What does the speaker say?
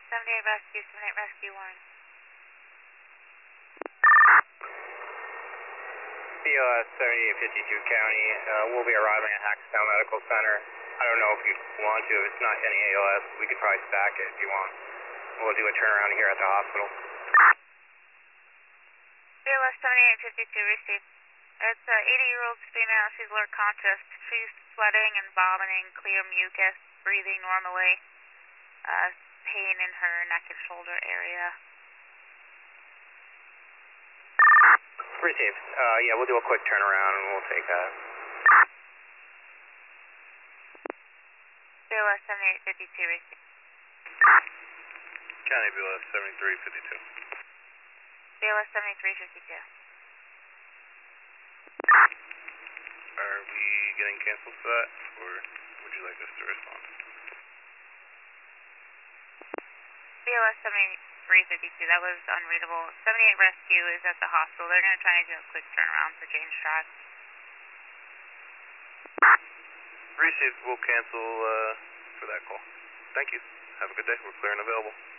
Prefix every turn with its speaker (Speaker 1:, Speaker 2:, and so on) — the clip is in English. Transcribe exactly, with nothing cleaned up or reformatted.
Speaker 1: seventy-eight Rescue, seventy-eight Rescue one.
Speaker 2: B O S seventy-eight fifty-two County, uh, we'll be arriving at Hackettstown Medical Center. I don't know if you want to, if it's not any A L S, we could probably stack it if you want. We'll do a turnaround here at the hospital.
Speaker 1: B O S seventy-eight fifty-two received. It's an eighty-year-old female, she's alert conscious. She's sweating and vomiting, clear mucus, breathing normally. Uh, pain in her neck and shoulder area.
Speaker 2: Received. Uh, yeah, we'll do a quick turnaround and we'll take that.
Speaker 1: B O S seventy-eight fifty-two received.
Speaker 3: County B O S seventy-three fifty-two.
Speaker 1: B O S seventy-three fifty-two.
Speaker 3: Are we getting canceled for that, or would you like us to respond?
Speaker 1: B O S seventy-three fifty-two, that was unreadable. seventy-eight Rescue is at the hospital. They're going to try to do a quick turnaround for change track.
Speaker 3: Received. We'll cancel uh, for that call. Thank you. Have a good day. We're clear and available.